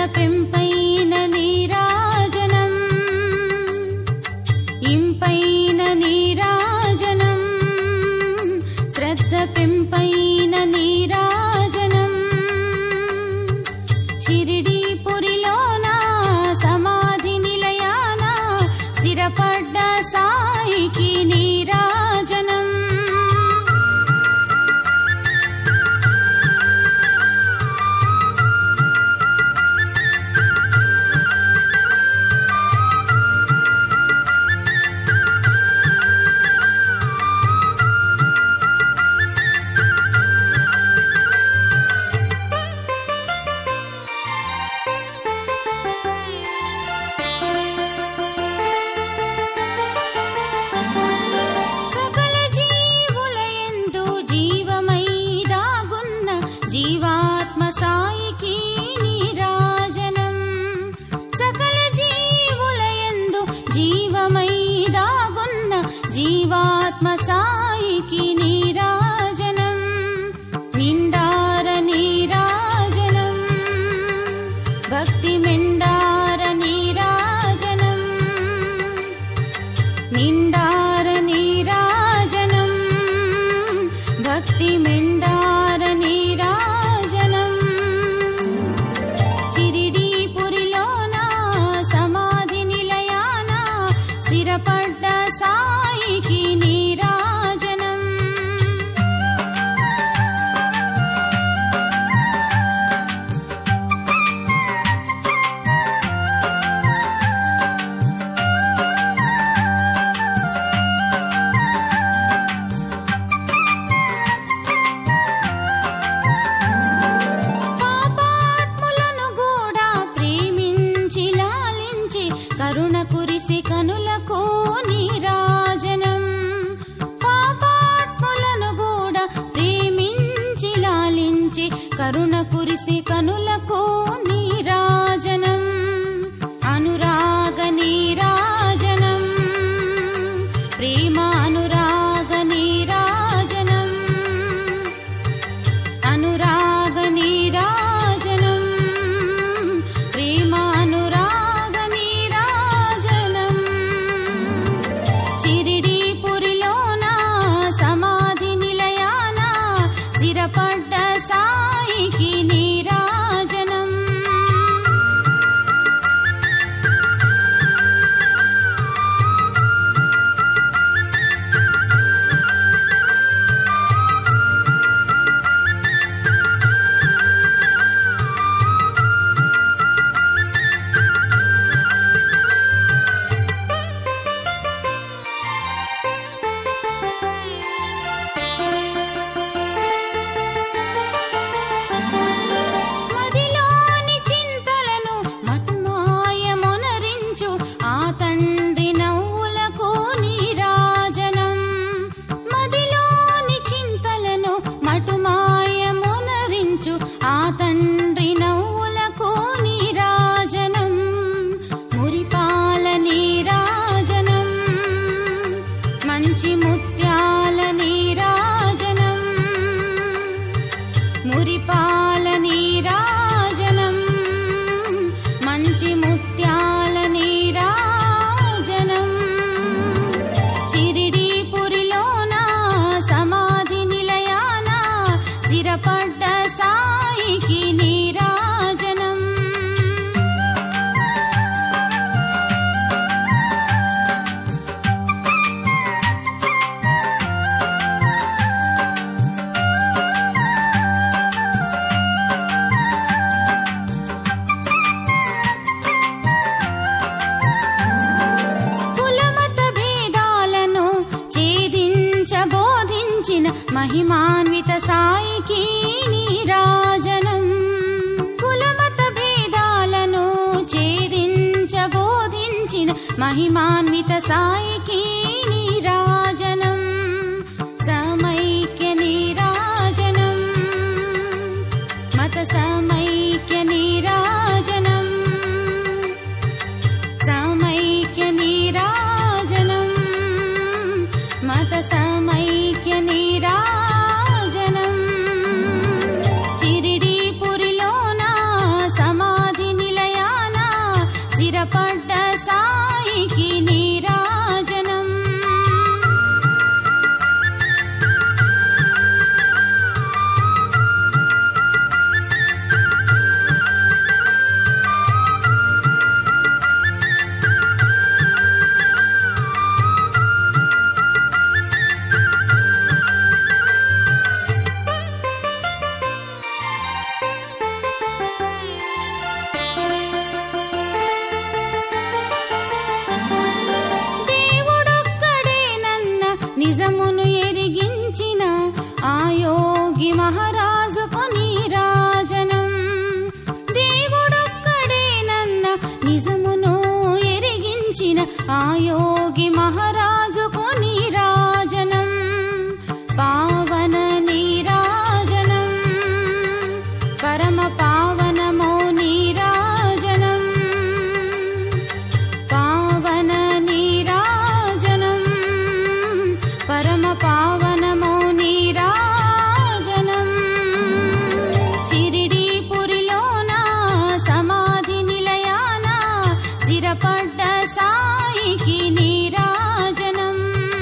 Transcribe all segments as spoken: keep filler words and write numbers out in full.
పెంపైన నీరాజనం ఇంపైన నీరాజనం శ్రద్ధ పెంపైన నీరాజనం షిరిడి పురిలోన సమాధి నిలయాన స్థిరపడ్డ సాయికి నీరాజనం జీవాత్మ సాయికి నీరాజనం సకల జీవులయందు జీవమై దాగున్న జీవాత్మ సాయికి నీరాజనం నిండార నీరాజనం భక్తి మెండార నీరాజనం నిండార నీరాజనం భక్తి మెండార నీరాజనం షిరిడి పురిలోన సమాధి నిలయాన స్థిరపడ్డ సాయికి నీరాజనం కరుణ కురిసి కనులకు నీరాజనం పాపాత్ములను కూడా ప్రేమించి లాలించి కరుణ కురిసి కనులకు నీరాజనం అనురాగ నీరాజనం ప్రేమ అనురాగ నీరాజనం అనురాగ నీరాజనం ప్రేమ అనురాగ స్థిరపడ్డ సాయికి నీరాజనం ఆ తండ్రి నవ్వులకు నీరాజనం మురిపాల నీరాజనం మంచి ముత్యాల నీరాజనం మురిపాల నీరాజనం మంచి ముత్యాల నీరాజనం షిరిడి పురిలోన సమాధి నిలయాన స్థిరపడ్డ సాయికి నీరాజనం కులమత భేదాలను ఛేదించ బోధించిన మహిమాన్విత సాయికి నీరాజనం కులమత భేదాలను ఛేదించ బోధించిన మహిమాన్విత సాయికి నీరాజనం సమైక్య నీరాజనం మత సమైక్య నీరాజనం సమైక్య నీరాజనం మత సమైక్య నీరాజనం షిరిడి పురిలోన సమాధి నిలయ స్థిరపడ్డ సాయికి నీరాజనం.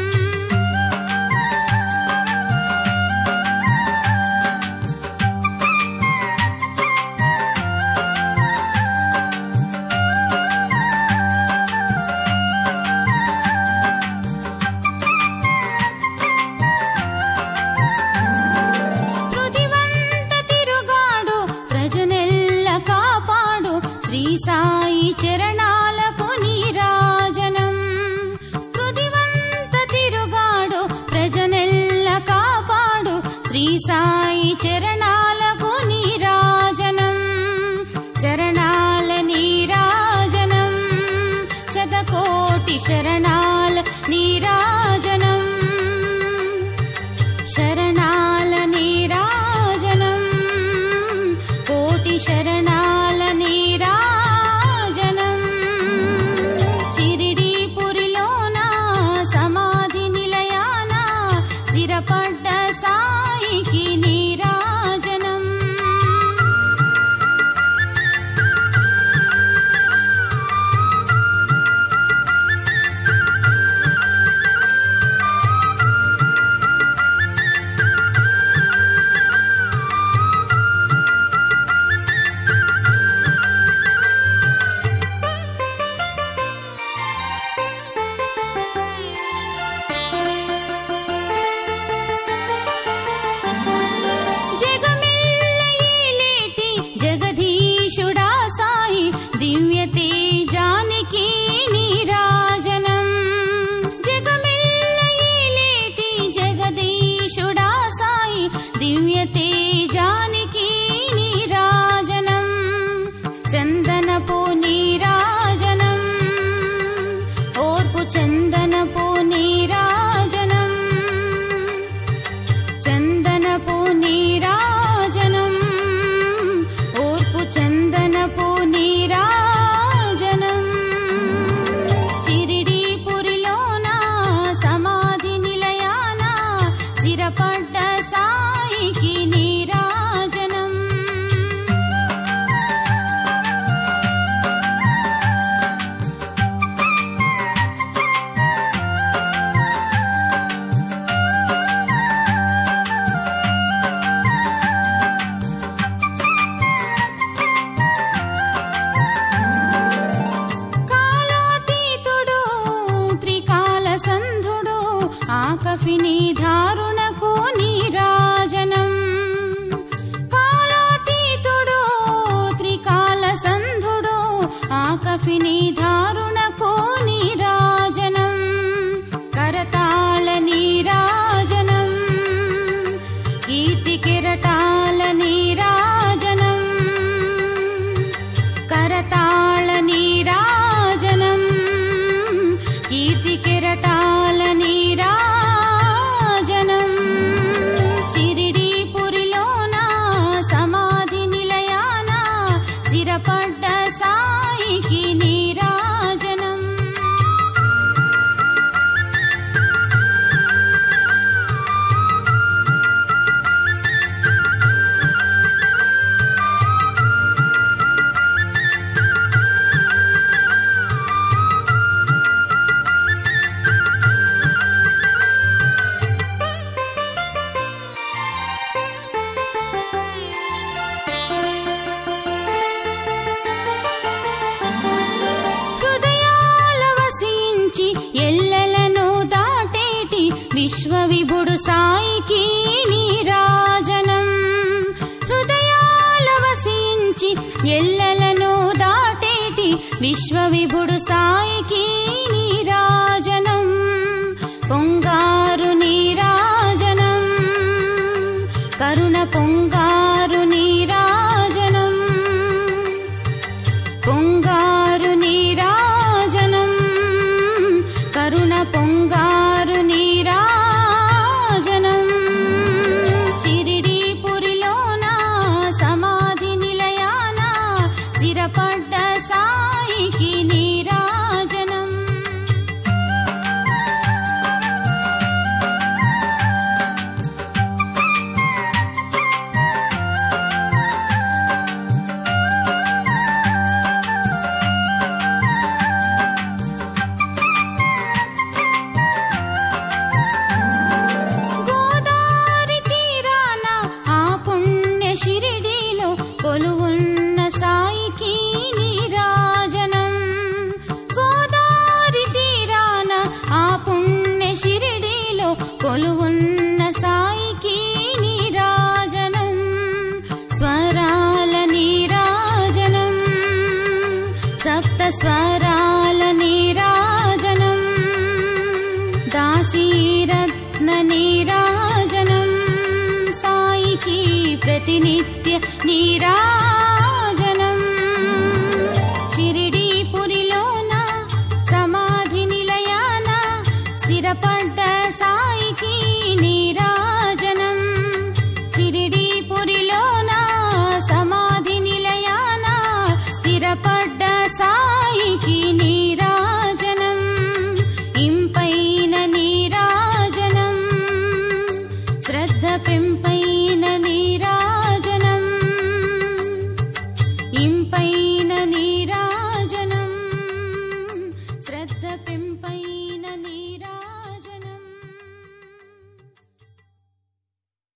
శ్రీ సాయి చరణాలకు నీరాజనం. హృదివంత తిరుగాడు ప్రజనెల్ల కాపాడు శ్రీ సాయి చరణాలకు నీరాజనం. చరణాల నీరాజనం శతకోటి శరణాల నీరాజనం. శరణాల నీరాజనం కోటి శరణాల నీరాజనం. షిరిడి పురిలోన సమాధి నిలయాన స్థిరపడ్డ సాయికి నీరాజనం. జగదీశుడా సాయి దివ్య తేజానికి నీరాజనం. జగమెల్ల ఏలేటి జగదీశుడా సాయి దివ్య తేజానికి నీరాజనం. చందనపు నీరాజనం ఓర్పు చందనపు నీరాజనం. చందనపు నీరాజనం ఓర్పు చందనపు నీరాజనం. షిరిడి పురిలోన సమాధి నిలయాన స్థిరపడ్డ సాయికి నీరాజనం. ఆకఫిని ధారుణకు నీరాజనం. కాలాతీతుడు త్రికాల సంధుడు ఆకఫిని ధారుణకు నీరాజనం. కరతాళ నీరాజనం కీర్తి కిరటాల నీరాజనం. కరతాళ నీరాజనం కీర్తి కిరటాల నీరాజనం. షిరిడి పురిలోన సమాధి నిలయాన స్థిరపడ్డ సాయికి నీరాజనం. విశ్వవిభుడు సాయికి నీరాజనం. హృదయాల వసించి ఎల్లలను దాటేటి విశ్వవిభుడు సాయికి నీరాజనం. పొంగారు నీరాజనం కరుణ పొంగారు నీరాజనం. పొంగారు నీరాజనం కరుణ పొంగారు నీరాజనం. షిరిడి పురిలోన సమాధి నిలయాన స్థిరపడ్డ సాయికి నీరాజనం. కొలువున్న సాయికి నీరాజనం. గోదారి తీరాన ఆ పుణ్య షిరిడీలో కొలువున్న సాయికి నీరాజనం. స్వరాల నీరాజనం, సప్త స్వరాల నీరాజనం, దాసీరత్న నీరాజనం, సాయికి ప్రతినిత్య నీరాజనం.